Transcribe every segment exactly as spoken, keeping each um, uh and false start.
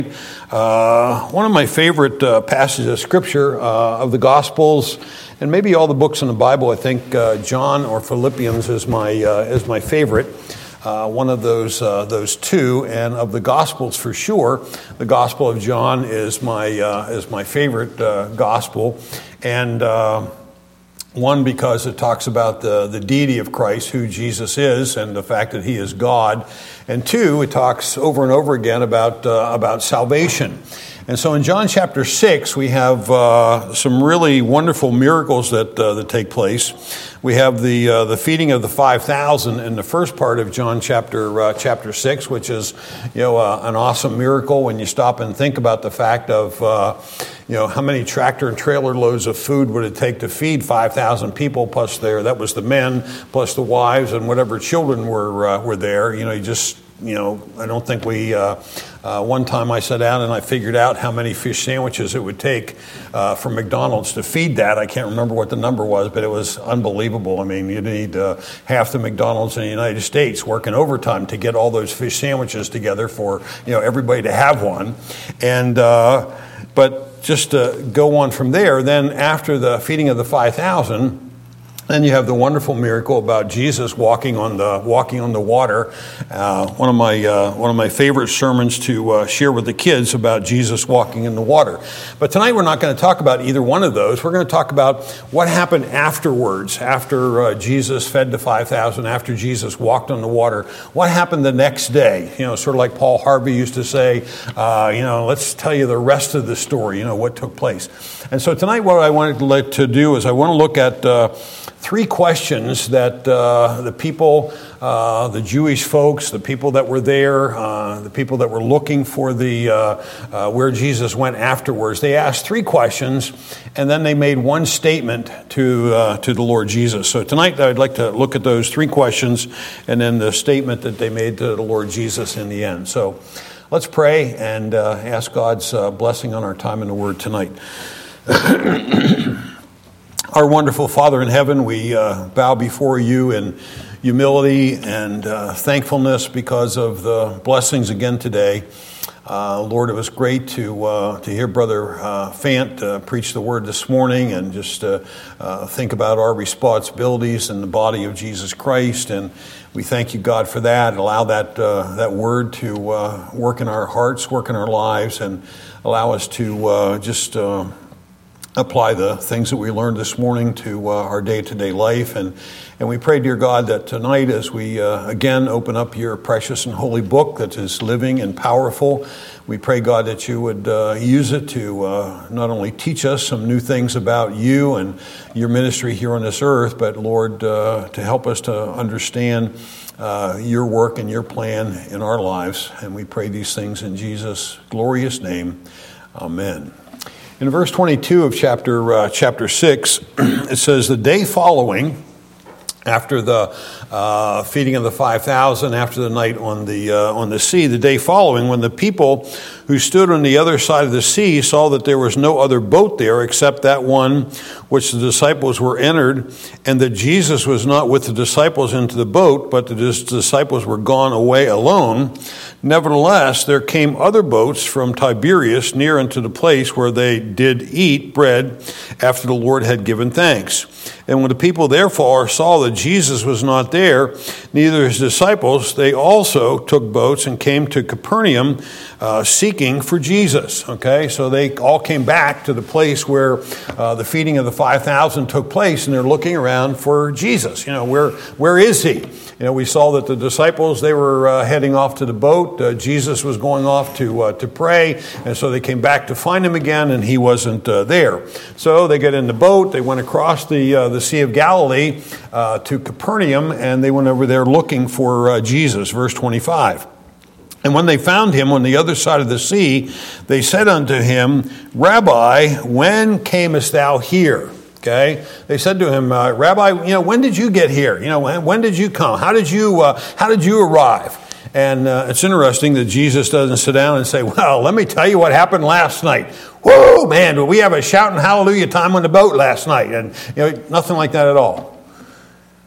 Uh, one of my favorite uh, passages of Scripture uh, of the Gospels, and maybe all the books in the Bible. I think uh, John or Philippians is my uh, is my favorite. Uh, one of those uh, those two, and of the Gospels for sure, the Gospel of John is my uh, is my favorite uh, gospel, and. Uh, One, because it talks about the, the deity of Christ, who Jesus is, and the fact that he is God. And two, it talks over and over again about uh, about salvation. And so in John chapter six, we have uh, some really wonderful miracles that uh, that take place. We have the uh, the feeding of the five thousand in the first part of John chapter uh, chapter six, which is you know uh, an awesome miracle when you stop and think about the fact of uh, you know how many tractor and trailer loads of food would it take to feed five thousand people, plus there that was the men, plus the wives and whatever children were uh, were there. You know, you just you know I don't think we. Uh, Uh, one time I sat down and I figured out how many fish sandwiches it would take uh, for McDonald's to feed that. I can't remember what the number was, but it was unbelievable. I mean, you need uh, half the McDonald's in the United States working overtime to get all those fish sandwiches together for you know everybody to have one. And uh, but just to go on from there, then after the feeding of the five thousand. Then you have the wonderful miracle about Jesus walking on the walking on the water. Uh, one of my uh, one of my favorite sermons to uh, share with the kids about Jesus walking in the water. But tonight we're not going to talk about either one of those. We're going to talk about what happened afterwards, after uh, Jesus fed the five thousand, after Jesus walked on the water. What happened the next day? You know, sort of like Paul Harvey used to say. Uh, you know, let's tell you the rest of the story. You know what took place. And so tonight, what I wanted to, let, to do is I want to look at. Uh, Three questions that uh, the people, uh, the Jewish folks, the people that were there, uh, the people that were looking for the uh, uh, where Jesus went afterwards, they asked three questions, and then they made one statement to uh, to the Lord Jesus. So tonight I'd like to look at those three questions, and then the statement that they made to the Lord Jesus in the end. So let's pray and uh, ask God's uh, blessing on our time in the Word tonight. Our wonderful Father in heaven, we uh, bow before you in humility and uh, thankfulness because of the blessings again today. Uh, Lord, it was great to uh, to hear Brother uh, Fant uh, preach the word this morning and just uh, uh, think about our responsibilities in the body of Jesus Christ. And we thank you, God, for that. Allow that uh, that word to uh, work in our hearts, work in our lives, and allow us to uh, just... Uh, apply the things that we learned this morning to uh, our day-to-day life. And, and we pray, dear God, that tonight as we uh, again open up your precious and holy book that is living and powerful, we pray, God, that you would uh, use it to uh, not only teach us some new things about you and your ministry here on this earth, but, Lord, uh, to help us to understand uh, your work and your plan in our lives. And we pray these things in Jesus' glorious name. Amen. In verse twenty-two of chapter uh, chapter six, it says, the day following, after the uh, feeding of the five thousand, after the night on the uh, on the sea, the day following, when the people who stood on the other side of the sea saw that there was no other boat there except that one which the disciples were entered, and that Jesus was not with the disciples into the boat, but that his disciples were gone away alone. Nevertheless, there came other boats from Tiberias near unto the place where they did eat bread after the Lord had given thanks. And when the people therefore saw that Jesus was not there, neither his disciples, they also took boats and came to Capernaum, uh, seeking for Jesus. Okay, so they all came back to the place where uh, the feeding of the five thousand took place, and they're looking around for Jesus. You know, where where is he? You know, we saw that the disciples, they were uh, heading off to the boat. Uh, Jesus was going off to uh, to pray, and so they came back to find him again, and he wasn't uh, there. So they get in the boat. They went across the uh, the Sea of Galilee uh, to Capernaum, and they went over there looking for uh, Jesus. Verse twenty-five. And when they found him on the other side of the sea, they said unto him, Rabbi, when camest thou here? Okay, they said to him, uh, Rabbi, you know, when did you get here? You know, when, when did you come? How did you uh, how did you arrive? And uh, it's interesting that Jesus doesn't sit down and say, well, let me tell you what happened last night. Whoa, man, did we have a shouting hallelujah time on the boat last night? And you know, nothing like that at all.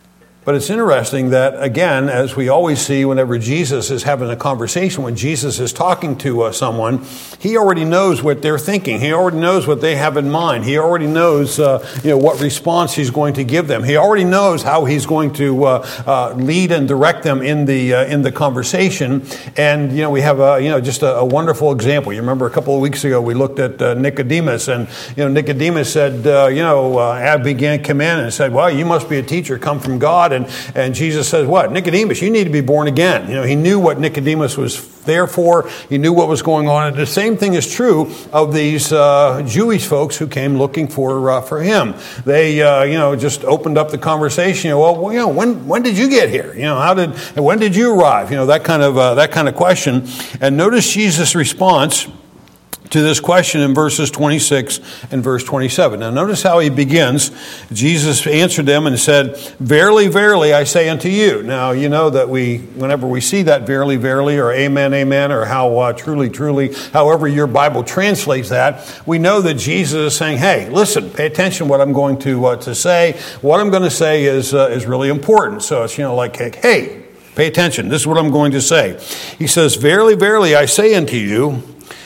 But it's interesting that, again, as we always see whenever Jesus is having a conversation, when Jesus is talking to uh, someone, he already knows what they're thinking. He already knows what they have in mind. He already knows uh, you know, what response he's going to give them. He already knows how he's going to uh, uh, lead and direct them in the uh, in the conversation. And, you know, we have a, you know, just a, a wonderful example. You remember a couple of weeks ago we looked at uh, Nicodemus, and, you know, Nicodemus said, uh, you know, uh, Ab began to come in and said, well, you must be a teacher come from God. And, and Jesus says, what? Nicodemus, you need to be born again. You know, he knew what Nicodemus was there for. He knew what was going on. And the same thing is true of these uh, Jewish folks who came looking for uh, for him. They, uh, you know, just opened up the conversation. You know, well, you know, when when did you get here? You know, how did when did you arrive? You know, that kind of uh, that kind of question. And notice Jesus' response to this question in verses twenty-six and verse twenty-seven. Now notice how he begins. Jesus answered them and said, verily, verily, I say unto you. Now, you know that we, whenever we see that verily, verily, or amen, amen, or how uh, truly, truly, however your Bible translates that, we know that Jesus is saying, hey, listen, pay attention to what I'm going to uh, to say. What I'm going to say is uh, is really important. So it's, you know, like, hey, pay attention. This is what I'm going to say. He says, verily, verily, I say unto you,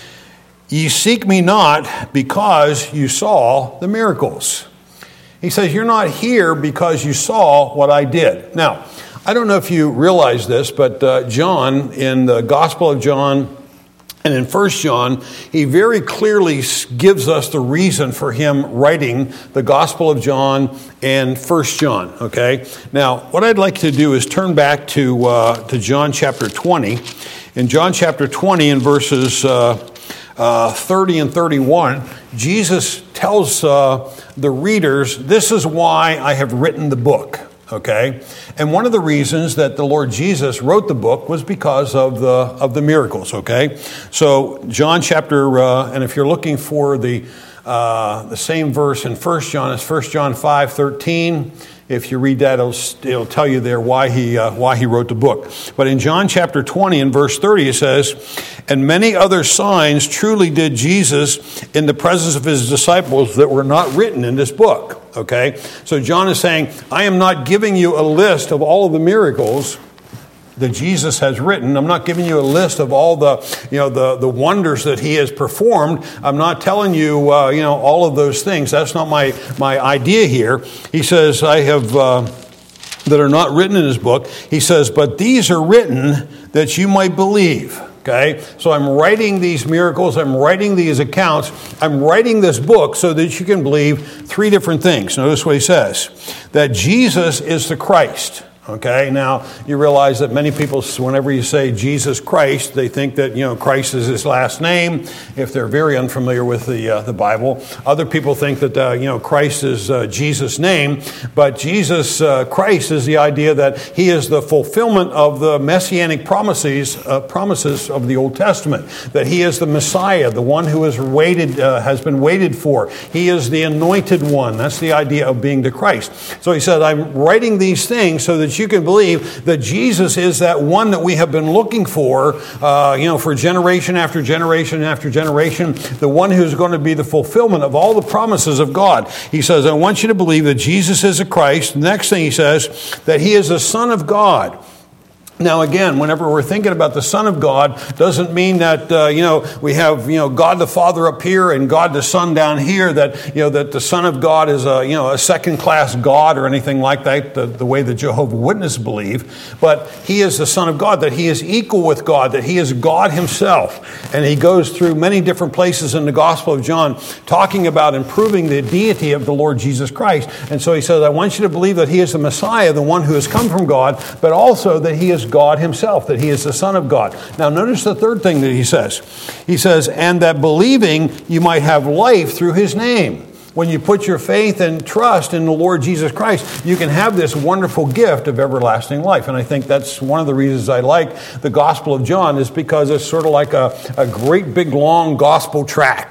ye seek me not because you saw the miracles. He says, you're not here because you saw what I did. Now, I don't know if you realize this, but uh, John, in the Gospel of John and in First John, he very clearly gives us the reason for him writing the Gospel of John and First John, okay? Now, what I'd like to do is turn back to, uh, to John chapter twenty. In John chapter twenty, in verses Uh, Uh, thirty and thirty-one, Jesus tells uh, the readers, this is why I have written the book, okay? And one of the reasons that the Lord Jesus wrote the book was because of the of the miracles, okay? So John chapter, uh, and if you're looking for the uh, the same verse in First John, it's First John five thirteen. If you read that, it'll, it'll tell you there why he uh, why he wrote the book. But in John chapter twenty and verse thirty, it says, and many other signs truly did Jesus in the presence of his disciples that were not written in this book. Okay? So John is saying, I am not giving you a list of all of the miracles that Jesus has written. I'm not giving you a list of all the, you know, the, the wonders that he has performed. I'm not telling you, uh, you know, all of those things. That's not my, my idea here. He says, I have, uh, that are not written in his book. He says, but these are written that you might believe. Okay, so I'm writing these miracles, I'm writing these accounts, I'm writing this book so that you can believe three different things. Notice what he says, that Jesus is the Christ. Okay, now you realize that many people, whenever you say Jesus Christ, they think that, you know, Christ is his last name, if they're very unfamiliar with the uh, the Bible. Other people think that, uh, you know, Christ is uh, Jesus' name, but Jesus uh, Christ is the idea that he is the fulfillment of the messianic promises uh, promises of the Old Testament, that he is the Messiah, the one who is waited, uh, has been waited for. He is the anointed one. That's the idea of being the Christ. So he said, I'm writing these things so that you can believe that Jesus is that one that we have been looking for, uh, you know, for generation after generation after generation, the one who's going to be the fulfillment of all the promises of God. He says, I want you to believe that Jesus is a Christ. The next thing he says, that he is the Son of God. Now, again, whenever we're thinking about the Son of God, doesn't mean that, uh, you know, we have, you know, God the Father up here and God the Son down here, that, you know, that the Son of God is a, you know, a second-class God or anything like that, the, the way the Jehovah's Witnesses believe. But he is the Son of God, that he is equal with God, that he is God himself. And he goes through many different places in the Gospel of John talking about improving the deity of the Lord Jesus Christ. And so he says, I want you to believe that he is the Messiah, the one who has come from God, but also that he is God himself, that he is the Son of God. Now notice the third thing that he says. He says, and that believing you might have life through his name. When you put your faith and trust in the Lord Jesus Christ, you can have this wonderful gift of everlasting life. And I think that's one of the reasons I like the Gospel of John, is because it's sort of like a, a great big long gospel track.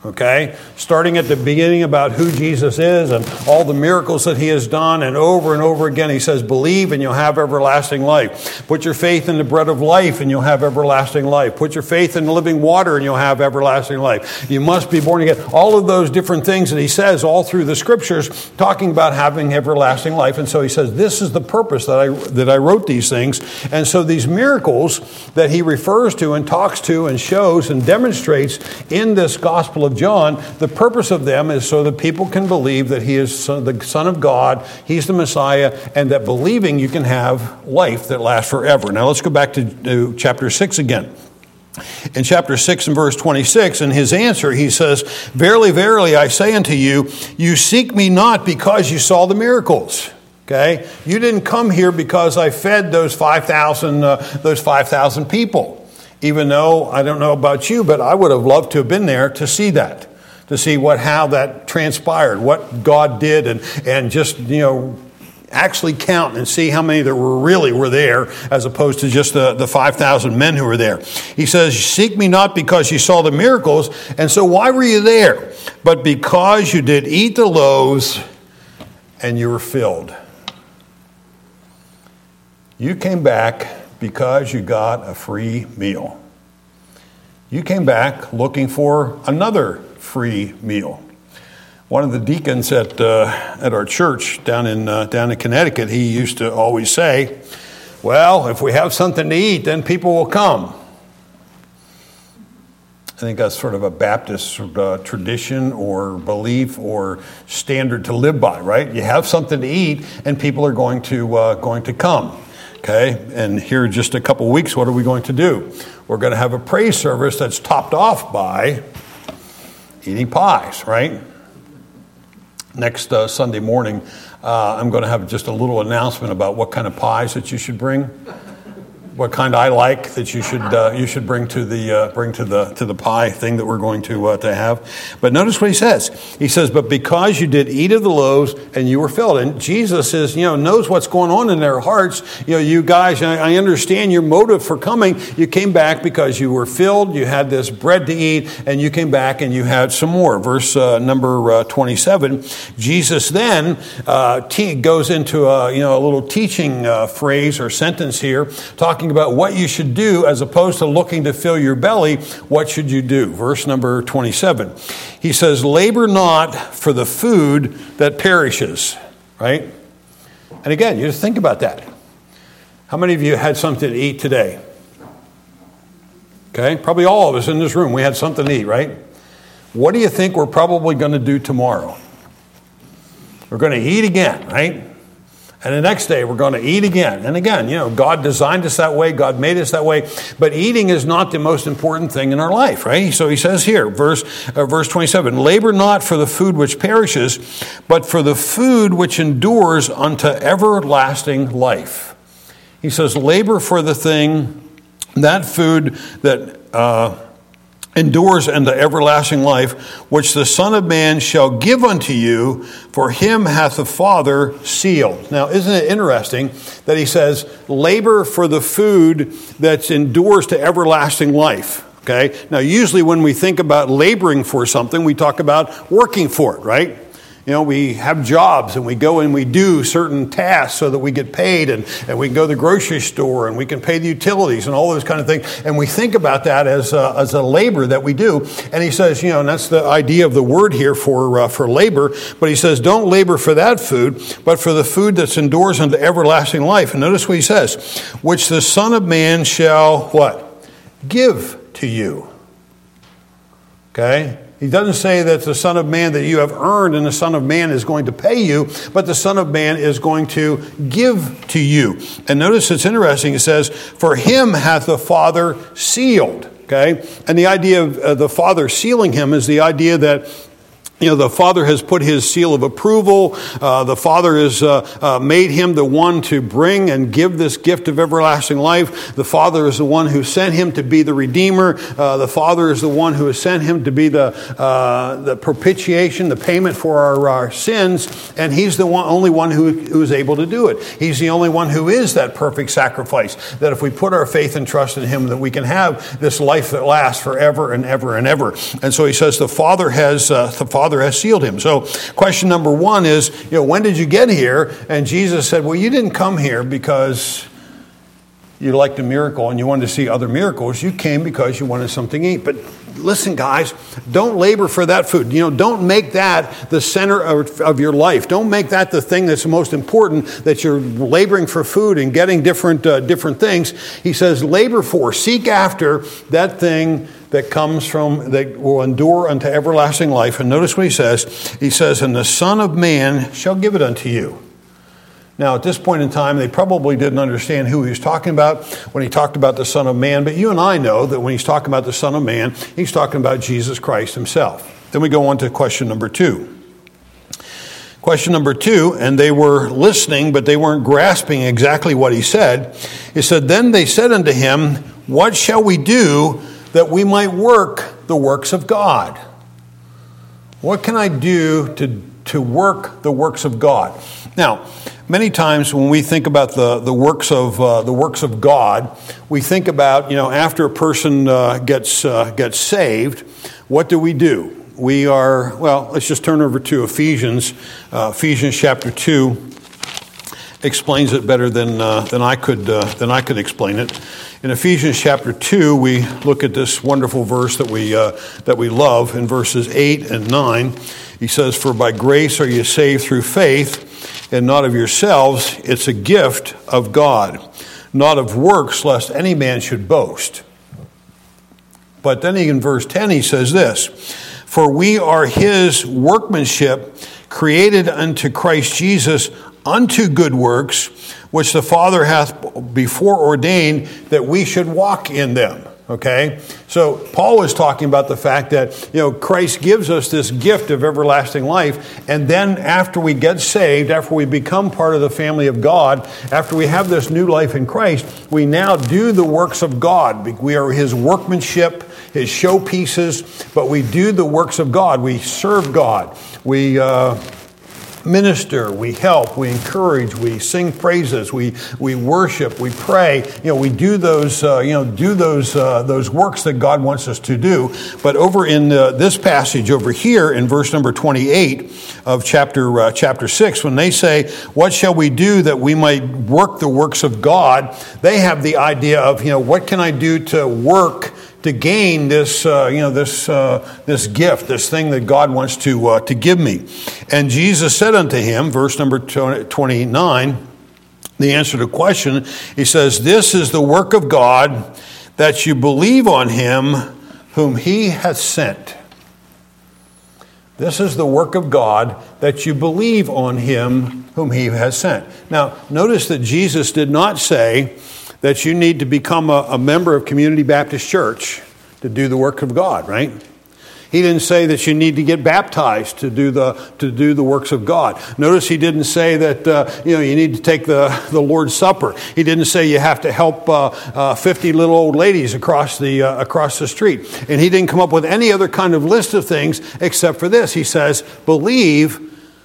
Okay, starting at the beginning about who Jesus is and all the miracles that he has done, and over and over again he says, believe and you'll have everlasting life. Put your faith in the bread of life and you'll have everlasting life. Put your faith in the living water and you'll have everlasting life. You must be born again. All of those different things that he says all through the scriptures talking about having everlasting life. And so he says, this is the purpose that I that I wrote these things. And so these miracles that he refers to and talks to and shows and demonstrates in this Gospel of John, the purpose of them is so that people can believe that he is the Son of God, he's the Messiah, and that believing you can have life that lasts forever. Now let's go back to, to chapter six again. In chapter six and verse twenty-six, in his answer, he says, verily, verily, I say unto you, you seek me not because you saw the miracles. Okay? You didn't come here because I fed those five thousand uh, those five thousand people. Even though, I don't know about you, but I would have loved to have been there to see that, to see what how that transpired, what God did, and, and just, you know, actually count and see how many there were really were there, as opposed to just the, the five thousand men who were there. He says, seek me not because you saw the miracles, and so why were you there? But because you did eat the loaves and you were filled. You came back because you got a free meal. You came back looking for another free meal. One of the deacons at uh, at our church down in uh, down in Connecticut, he used to always say, well, if we have something to eat, then people will come. I think that's sort of a Baptist uh, tradition or belief or standard to live by, right? You have something to eat and people are going to uh, going to come. Okay, and here in just a couple weeks, what are we going to do? We're going to have a praise service that's topped off by eating pies, right? Next uh, Sunday morning, uh, I'm going to have just a little announcement about what kind of pies that you should bring, what kind I like that you should uh, you should bring to the uh, bring to the to the pie thing that we're going to uh, to have. But notice what he says. He says, "But because you did eat of the loaves and you were filled." And Jesus is, you know, knows what's going on in their hearts. You know, you guys, I, I understand your motive for coming. You came back because you were filled. You had this bread to eat, and you came back and you had some more. Verse uh, number uh, twenty-seven. Jesus then uh, te- goes into a you know a little teaching uh, phrase or sentence here, talking about what you should do as opposed to looking to fill your belly. What should you do? Verse number twenty-seven. He says, labor not for the food that perishes, right? And again, you just think about that. How many of you had something to eat today? Okay, probably all of us in this room, we had something to eat, right? What do you think we're probably going to do tomorrow? We're going to eat again, right? And the next day, we're going to eat again. And again, you know, God designed us that way. God made us that way. But eating is not the most important thing in our life, right? So he says here, verse uh, verse twenty-seven, labor not for the food which perishes, but for the food which endures unto everlasting life. He says, labor for the thing, that food that uh, endures unto everlasting life, which the Son of Man shall give unto you, for him hath the Father sealed. Now, isn't it interesting that he says, labor for the food that endures to everlasting life? Okay. Now, usually when we think about laboring for something, we talk about working for it, right? You know, we have jobs and we go and we do certain tasks so that we get paid, and, and we can go to the grocery store and we can pay the utilities and all those kind of things. And we think about that as a, as a labor that we do. And he says, you know, and that's the idea of the word here for uh, for labor. But he says, don't labor for that food, but for the food that endures unto everlasting life. And notice what he says, which the Son of Man shall, what? Give to you. Okay? He doesn't say that the Son of Man that you have earned and the Son of Man is going to pay you, but the Son of Man is going to give to you. And notice it's interesting. It says, for him hath the Father sealed. Okay? And the idea of uh, the Father sealing him is the idea that You know, the Father has put his seal of approval. Uh, the Father has uh, uh, made him the one to bring and give this gift of everlasting life. The Father is the one who sent him to be the Redeemer. Uh, the Father is the one who has sent him to be the uh, the propitiation, the payment for our, our sins. And he's the one, only one who, who is able to do it. He's the only one who is that perfect sacrifice. That if we put our faith and trust in him, that we can have this life that lasts forever and ever and ever. And so he says the Father has uh, the Father Father has sealed him. So question number one is, you know, when did you get here? And Jesus said, well, you didn't come here because you liked a miracle and you wanted to see other miracles. You came because you wanted something to eat. But listen, guys, don't labor for that food. You know, don't make that the center of, of your life. Don't make that the thing that's most important, that you're laboring for food and getting different uh, different things. He says, labor for, seek after that thing that comes from, that will endure unto everlasting life. And notice what he says. He says, and the Son of Man shall give it unto you. Now, at this point in time, they probably didn't understand who he was talking about when he talked about the Son of Man. But you and I know that when he's talking about the Son of Man, he's talking about Jesus Christ himself. Then we go on to question number two. Question number two, and they were listening, but they weren't grasping exactly what he said. He said, then they said unto him, what shall we do that we might work the works of God? What can I do to, to work the works of God? Now, many times when we think about the, the works of uh, the works of God, we think about, you know, after a person uh, gets uh, gets saved, what do we do? We are, well, let's just turn over to Ephesians. Uh, Ephesians chapter two explains it better than uh, than I could uh, than I could explain it. In Ephesians chapter two, we look at this wonderful verse that we uh, that we love in verses eight and nine. He says, "For by grace are you saved through faith, and not of yourselves; it's a gift of God, not of works, lest any man should boast." But then in verse ten, he says this: "For we are his workmanship, created unto Christ Jesus, unto good works, which the Father hath before ordained that we should walk in them." Okay? So Paul was talking about the fact that, you know, Christ gives us this gift of everlasting life, and then after we get saved, after we become part of the family of God, after we have this new life in Christ, we now do the works of God. We are his workmanship, his showpieces, but we do the works of God. We serve God. We uh minister, we help, we encourage, we sing praises, we we worship, we pray. You know, we do those uh, you know do those uh, those works that God wants us to do. But over in uh, this passage over here in verse number twenty-eight of chapter uh, chapter six, when they say, "What shall we do that we might work the works of God?" They have the idea of, you know, what can I do to work to gain this, uh, you know, this uh, this gift, this thing that God wants to uh, to give me. And Jesus said unto him, verse number twenty-nine, the answer to the question, he says, "This is the work of God, that you believe on him whom he hath sent." This is the work of God, that you believe on him whom he has sent. Now, notice that Jesus did not say that you need to become a, a member of Community Baptist Church to do the work of God, right? He didn't say that you need to get baptized to do the to do the works of God. Notice he didn't say that uh, you know you need to take the, the Lord's Supper. He didn't say you have to help uh, uh, fifty little old ladies across the uh, across the street. And he didn't come up with any other kind of list of things except for this. He says, believe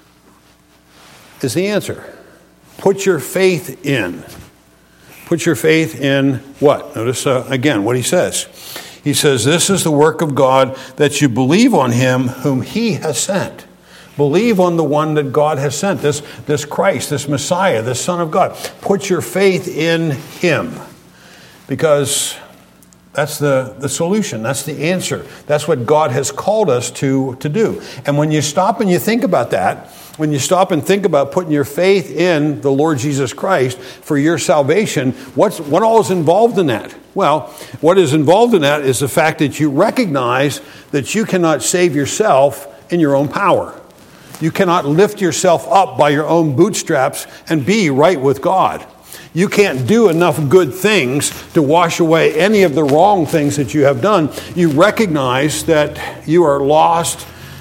is the answer. Put your faith in. Put your faith in what? Notice uh, again what he says. He says, "This is the work of God, that you believe on him whom he has sent." Believe on the one that God has sent, this, this Christ, this Messiah, this Son of God. Put your faith in him, because that's the, the solution. That's the answer. That's what God has called us to, to do. And when you stop and you think about that, when you stop and think about putting your faith in the Lord Jesus Christ for your salvation, what's, what all is involved in that? Well, what is involved in that is the fact that you recognize that you cannot save yourself in your own power. You cannot lift yourself up by your own bootstraps and be right with God. You can't do enough good things to wash away any of the wrong things that you have done. You recognize that you are lost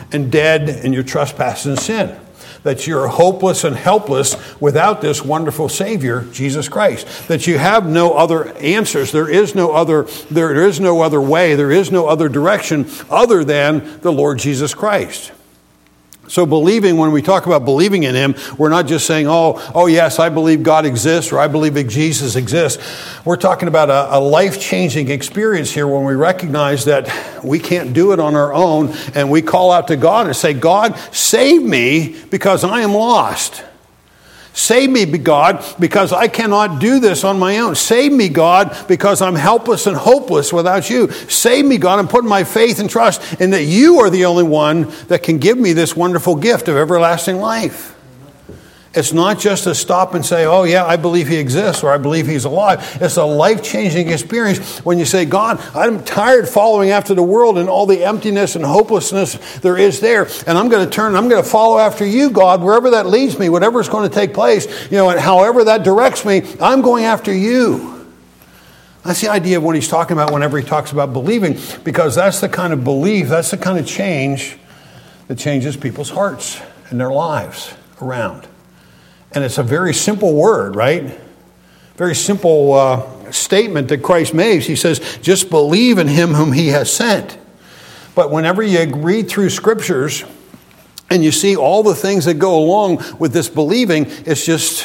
and dead in your trespasses and sin. That you're hopeless and helpless without this wonderful Savior, Jesus Christ. That you have no other answers. There is no other, there is no other way. There is no other direction other than the Lord Jesus Christ. So believing, when we talk about believing in Him, we're not just saying, oh, oh yes, I believe God exists, or I believe that Jesus exists. We're talking about a, a life-changing experience here when we recognize that we can't do it on our own, and we call out to God and say, God, save me because I am lost. Save me, God, because I cannot do this on my own. Save me, God, because I'm helpless and hopeless without you. Save me, God, I'm putting my faith and trust in that you are the only one that can give me this wonderful gift of everlasting life. It's not just to stop and say, oh yeah, I believe He exists, or I believe He's alive. It's a life-changing experience when you say, God, I'm tired following after the world and all the emptiness and hopelessness there is there. And I'm going to turn, I'm going to follow after you, God, wherever that leads me, whatever's going to take place, you know, and however that directs me, I'm going after you. That's the idea of what he's talking about whenever he talks about believing, because that's the kind of belief, that's the kind of change that changes people's hearts and their lives around. And it's a very simple word, right? Very simple uh, statement that Christ makes. He says, just believe in Him whom He has sent. But whenever you read through scriptures and you see all the things that go along with this believing, it's just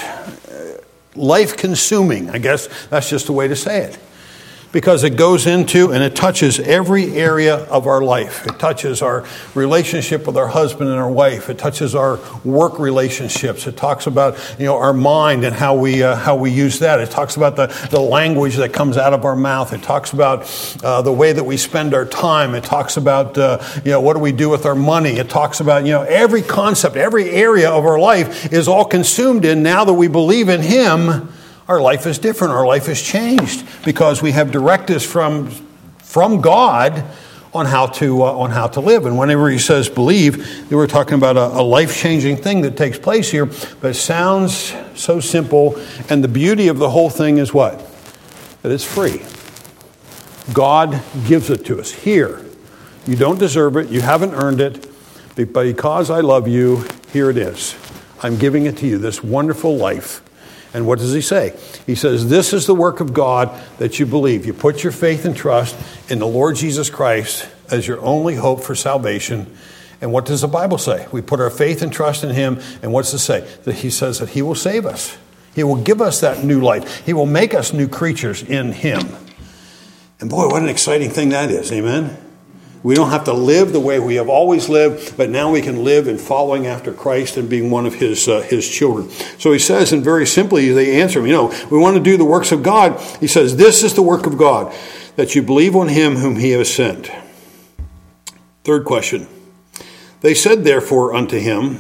life-consuming. I guess that's just a way to say it. Because it goes into and it touches every area of our life. It touches our relationship with our husband and our wife. It touches our work relationships. It talks about, you know, our mind and how we uh, how we use that. It talks about the, the language that comes out of our mouth. It talks about uh, the way that we spend our time. It talks about, uh, you know, what do we do with our money. It talks about, you know, every concept, every area of our life is all consumed in, now that we believe in Him, our life is different. Our life is changed because we have directives from, from God on how to uh, on how to live. And whenever he says believe, we're talking about a, a life-changing thing that takes place here. But it sounds so simple. And the beauty of the whole thing is what? That it's free. God gives it to us. Here. You don't deserve it. You haven't earned it. But because I love you, here it is. I'm giving it to you, this wonderful life. And what does he say? He says, this is the work of God, that you believe. You put your faith and trust in the Lord Jesus Christ as your only hope for salvation. And what does the Bible say? We put our faith and trust in Him. And what's it say? That He says that He will save us. He will give us that new life. He will make us new creatures in Him. And boy, what an exciting thing that is. Amen? We don't have to live the way we have always lived, but now we can live in following after Christ and being one of His uh, His children. So he says, and very simply they answer him, you know, we want to do the works of God. He says, this is the work of God, that you believe on Him whom He has sent. Third question. They said therefore unto him,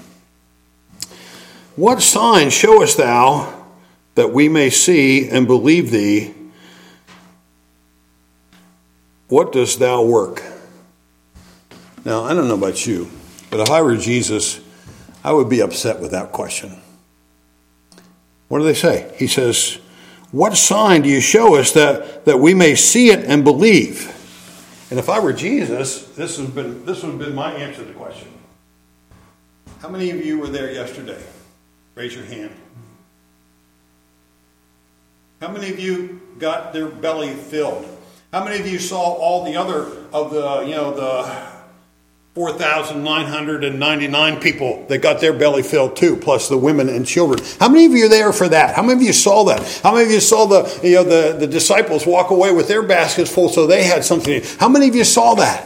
what sign showest thou that we may see and believe thee? What dost thou work? Now, I don't know about you, but if I were Jesus, I would be upset with that question. What do they say? He says, what sign do you show us that, that we may see it and believe? And if I were Jesus, this would have been, this would have been my answer to the question. How many of you were there yesterday? Raise your hand. How many of you got their belly filled? How many of you saw all the other of the, you know, the four thousand nine hundred ninety-nine people that got their belly filled too, plus the women and children? How many of you are there for that? How many of you saw that? How many of you saw the, you know, the, the disciples walk away with their baskets full so they had something to eat? How many of you saw that?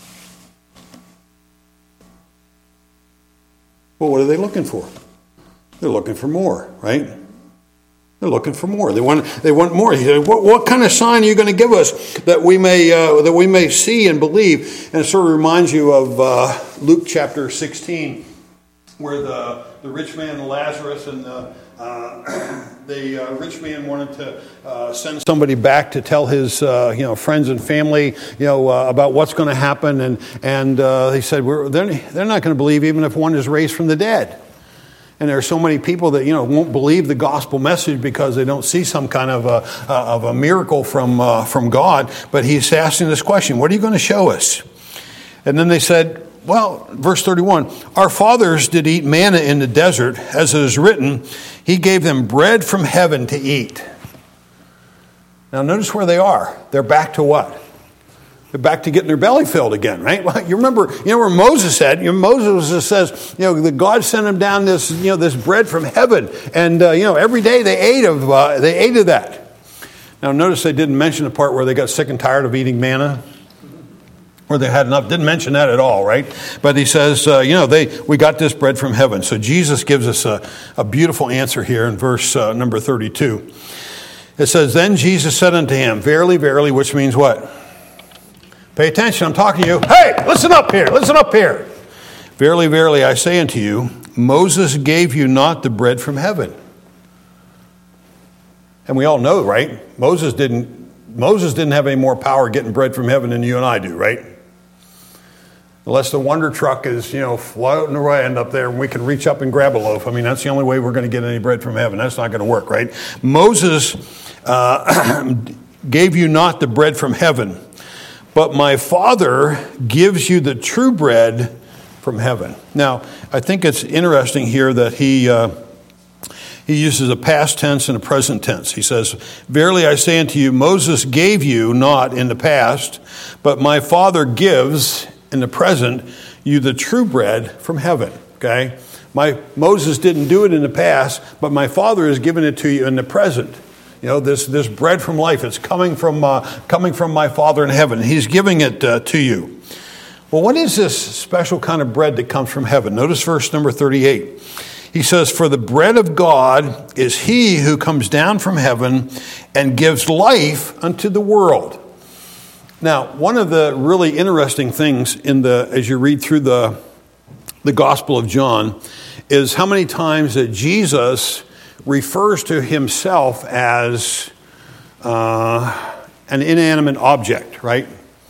Well, what are they looking for? They're looking for more, right? They're looking for more. They want. They want more. He said, "What, what kind of sign are you going to give us that we may uh, that we may see and believe?" And it sort of reminds you of uh, Luke chapter sixteen, where the the rich man Lazarus and the uh, the uh, rich man wanted to uh, send somebody back to tell his uh, you know friends and family you know uh, about what's going to happen, and and uh, he said, We're, "They're they're not going to believe even if one is raised from the dead." And there are so many people that, you know, won't believe the gospel message because they don't see some kind of a, uh, of a miracle from uh, from God. But he's asking this question, what are you going to show us? And then they said, well, verse thirty-one, our fathers did eat manna in the desert, as it is written, he gave them bread from heaven to eat. Now notice where they are. They're back to what? They're back to getting their belly filled again, right? Well, you remember, you know where Moses said, you know, Moses says, you know, that God sent him down this, you know, this bread from heaven. And, uh, you know, every day they ate of, uh, they ate of that. Now notice they didn't mention the part where they got sick and tired of eating manna. Or they had enough, didn't mention that at all, right? But he says, uh, you know, they we got this bread from heaven. So Jesus gives us a, a beautiful answer here in verse uh, number thirty-two. It says, then Jesus said unto him, verily, verily, which means what? Pay attention, I'm talking to you. Hey, listen up here, listen up here. Verily, verily, I say unto you, Moses gave you not the bread from heaven. And we all know, right? Moses didn't, Moses didn't have any more power getting bread from heaven than you and I do, right? Unless the wonder truck is, you know, floating around up there and we can reach up and grab a loaf. I mean, that's the only way we're going to get any bread from heaven. That's not going to work, right? Moses uh, gave you not the bread from heaven, but my Father gives you the true bread from heaven. Now, I think it's interesting here that he uh, he uses a past tense and a present tense. He says, verily I say unto you, Moses gave you not in the past, but my Father gives in the present you the true bread from heaven. Okay? My Moses didn't do it in the past, but my Father has given it to you in the present. You know, this this bread from life, it's coming from uh, coming from my Father in heaven. He's giving it uh, to you. Well, what is this special kind of bread that comes from heaven? Notice verse number thirty-eight. He says, for the bread of God is he who comes down from heaven and gives life unto the world. Now, one of the really interesting things in the as you read through the the Gospel of John is how many times that Jesus refers to himself as uh, an inanimate object, right?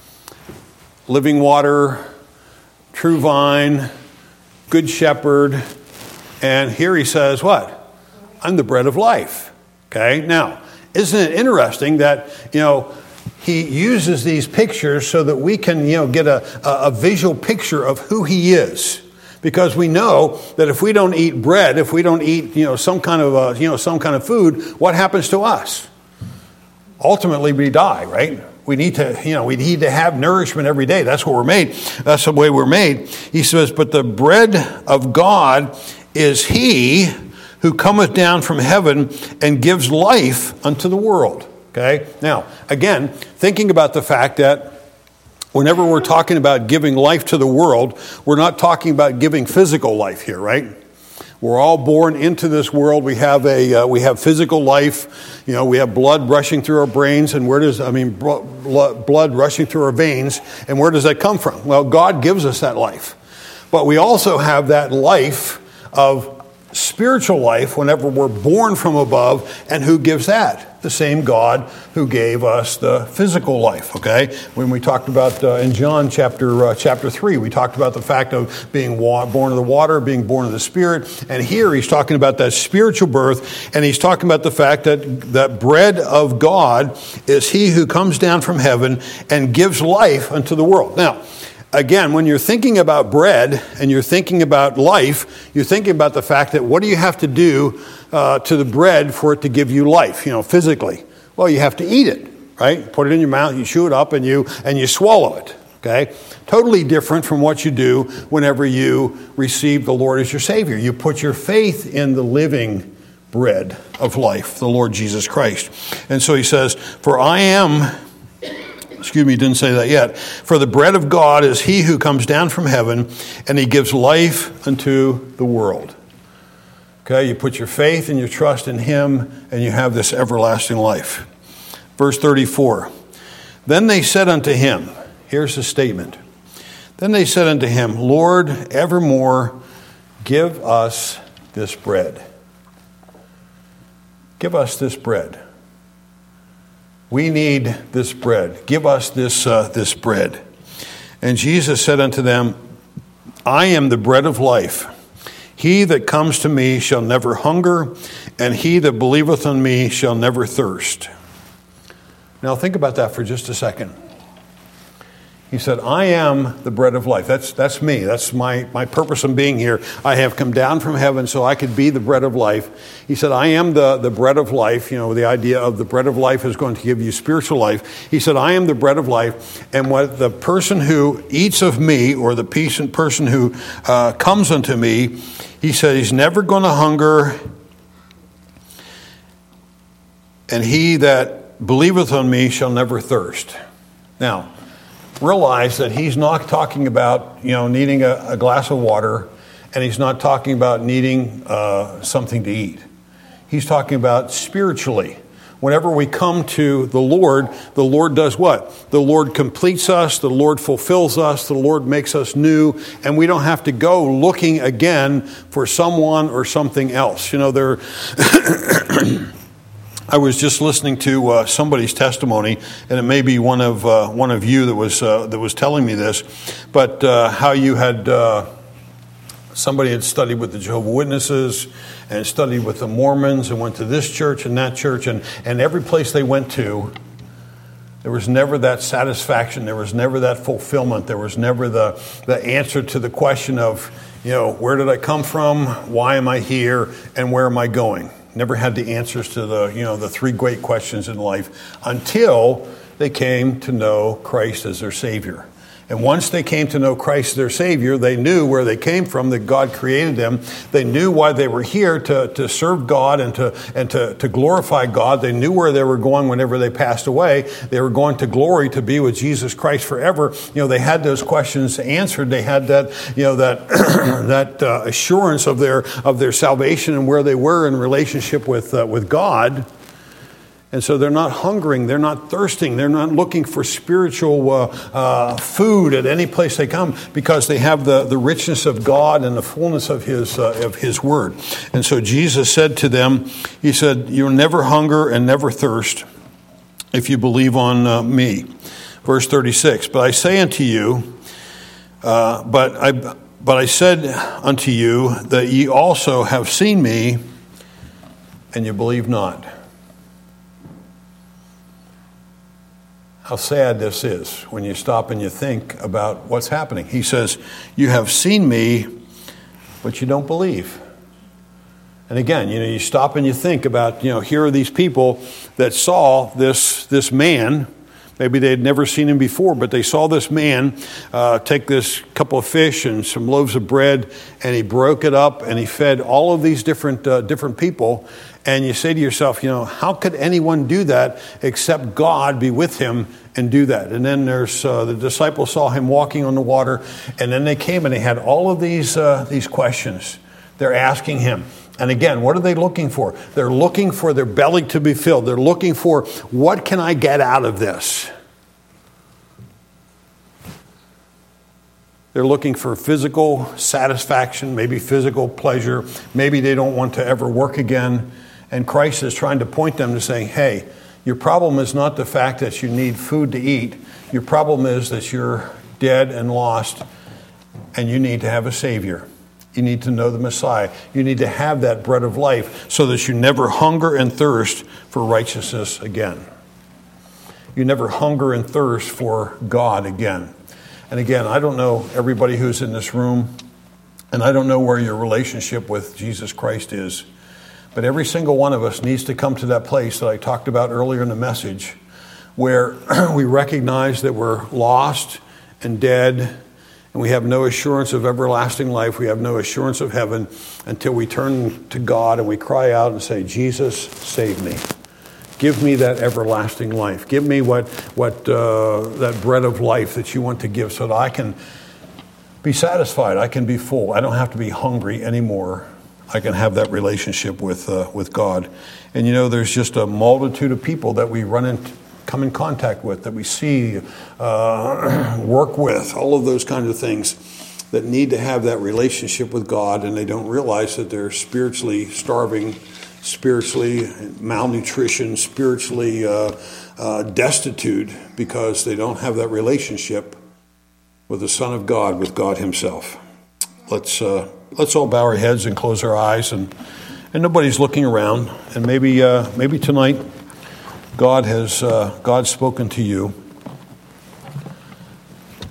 Living water, true vine, good shepherd, and here he says what? I'm the bread of life. Okay, now, isn't it interesting that, you know, he uses these pictures so that we can, you know, get a, a visual picture of who he is. Because we know that if we don't eat bread, if we don't eat, you know, some kind of, uh, you know, some kind of food, what happens to us? Ultimately, we die, right? We need to, you know, we need to have nourishment every day. That's what we're made. That's the way we're made. He says, but the bread of God is he who cometh down from heaven and gives life unto the world. Okay? Now, again, thinking about the fact that whenever we're talking about giving life to the world, we're not talking about giving physical life here, right? We're all born into this world. We have a uh, we have physical life. You know, we have blood rushing through our brains, and where does I mean blood, blood rushing through our veins, and where does that come from? Well, God gives us that life, but we also have that life of spiritual life whenever we're born from above, and who gives that? The same God who gave us the physical life, okay? When we talked about, uh, in John chapter uh, chapter three, we talked about the fact of being wa- born of the water, being born of the Spirit, and here he's talking about that spiritual birth, and he's talking about the fact that that bread of God is he who comes down from heaven and gives life unto the world. Now, again, when you're thinking about bread and you're thinking about life, you're thinking about the fact that what do you have to do uh, to the bread for it to give you life, you know, physically? Well, you have to eat it, right? Put it in your mouth, you chew it up, and you and you swallow it, okay? Totally different from what you do whenever you receive the Lord as your Savior. You put your faith in the living bread of life, the Lord Jesus Christ. And so he says, for I am... Excuse me, didn't say that yet. For the bread of God is he who comes down from heaven, and he gives life unto the world. Okay, you put your faith and your trust in him, and you have this everlasting life. Verse thirty-four. Then they said unto him, here's the statement. Then they said unto him, Lord, evermore give us this bread. Give us this bread. We need this bread. Give us this uh, this bread. And Jesus said unto them, I am the bread of life. He that comes to me shall never hunger, and he that believeth on me shall never thirst. Now think about that for just a second. He said, I am the bread of life. That's that's me. That's my, my purpose in being here. I have come down from heaven so I could be the bread of life. He said, I am the, the bread of life. You know, the idea of the bread of life is going to give you spiritual life. He said, I am the bread of life. And what the person who eats of me, or the person who uh, comes unto me, he said, he's never going to hunger. And he that believeth on me shall never thirst. Now, realize that he's not talking about, you know, needing a, a glass of water, and he's not talking about needing uh, something to eat. He's talking about spiritually. Whenever we come to the Lord, the Lord does what? The Lord completes us, the Lord fulfills us, the Lord makes us new, and we don't have to go looking again for someone or something else. You know, there... I was just listening to uh, somebody's testimony, and it may be one of uh, one of you that was uh, that was telling me this, but uh, how you had uh, somebody had studied with the Jehovah's Witnesses and studied with the Mormons and went to this church and that church, and, and every place they went to, there was never that satisfaction, there was never that fulfillment, there was never the the answer to the question of, you know, where did I come from, why am I here, and where am I going? Never had the answers to the, you know, the three great questions in life until they came to know Christ as their Savior. And once they came to know Christ as their Savior, they knew where they came from, that God created them. They knew why they were here, to, to serve God and to and to, to glorify God. They knew where they were going whenever they passed away. They were going to glory, to be with Jesus Christ forever. You know, they had those questions answered. They had that, you know, that that uh, assurance of their of their salvation and where they were in relationship with uh, with God. And so they're not hungering, they're not thirsting, they're not looking for spiritual uh, uh, food at any place they come, because they have the, the richness of God and the fullness of His uh, of His Word. And so Jesus said to them, He said, you'll never hunger and never thirst if you believe on uh, me. Verse thirty-six, but I say unto you, uh, but I but I said unto you that ye also have seen me, and you believe not. How sad this is when you stop and you think about what's happening. He says, you have seen me, but you don't believe. And again, you know, you stop and you think about, you know, here are these people that saw this this man. Maybe they had never seen him before, but they saw this man uh, take this couple of fish and some loaves of bread, and he broke it up and he fed all of these different uh, different people. And you say to yourself, you know, how could anyone do that except God be with him and do that? And then there's uh, the disciples saw him walking on the water, and then they came and they had all of these uh, these questions. They're asking him. And again, what are they looking for? They're looking for their belly to be filled. They're looking for, what can I get out of this? They're looking for physical satisfaction, maybe physical pleasure. Maybe they don't want to ever work again. And Christ is trying to point them to saying, hey, your problem is not the fact that you need food to eat. Your problem is that you're dead and lost, and you need to have a Savior. You need to know the Messiah. You need to have that bread of life so that you never hunger and thirst for righteousness again. You never hunger and thirst for God again. And again, I don't know everybody who's in this room, and I don't know where your relationship with Jesus Christ is, but every single one of us needs to come to that place that I talked about earlier in the message, where we recognize that we're lost and dead, and we have no assurance of everlasting life. We have no assurance of heaven until we turn to God and we cry out and say, Jesus, save me. Give me that everlasting life. Give me what what uh, that bread of life that you want to give, so that I can be satisfied. I can be full. I don't have to be hungry anymore. I can have that relationship with uh, with God. And you know, there's just a multitude of people that we run into, come in contact with, that we see, uh, work with, all of those kinds of things, that need to have that relationship with God, and they don't realize that they're spiritually starving, spiritually malnutrition, spiritually uh, uh, destitute, because they don't have that relationship with the Son of God, with God Himself. Let's uh, let's all bow our heads and close our eyes, and and nobody's looking around. And maybe uh, maybe tonight God has uh, God's spoken to you.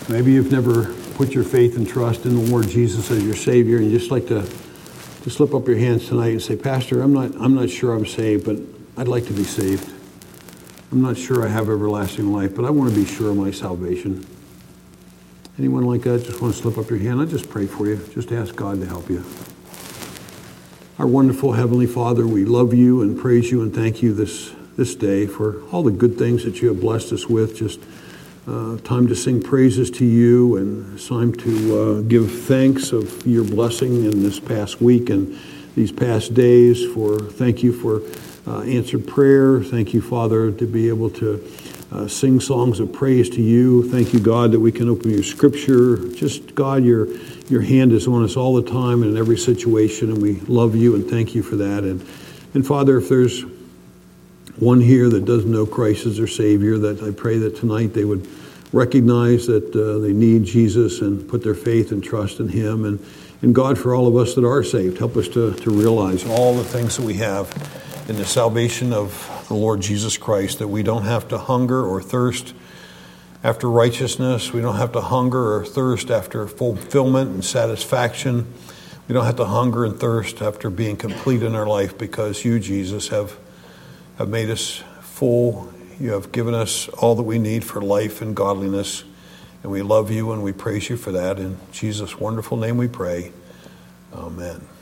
Maybe you've never put your faith and trust in the Lord Jesus as your Savior, and you just like to, to slip up your hands tonight and say, Pastor, I'm not, I'm not sure I'm saved, but I'd like to be saved. I'm not sure I have everlasting life, but I want to be sure of my salvation. Anyone like that? Just want to slip up your hand? I just pray for you. Just ask God to help you. Our wonderful Heavenly Father, we love you and praise you and thank you this, this day for all the good things that you have blessed us with. Just uh, time to sing praises to you and time to uh, give thanks of your blessing in this past week and these past days. For thank you for uh, answered prayer. Thank you, Father, to be able to Uh, sing songs of praise to you. Thank you, God, that we can open your scripture. Just, God, your your hand is on us all the time and in every situation, and we love you and thank you for that. And, and Father, if there's one here that doesn't know Christ as their Savior, that I pray that tonight they would recognize that uh, they need Jesus and put their faith and trust in him. And, and God, for all of us that are saved, help us to, to realize all the things that we have in the salvation of the Lord Jesus Christ, that we don't have to hunger or thirst after righteousness. We don't have to hunger or thirst after fulfillment and satisfaction. We don't have to hunger and thirst after being complete in our life, because you, Jesus, have, have made us full. You have given us all that we need for life and godliness. And we love you and we praise you for that. In Jesus' wonderful name we pray. Amen.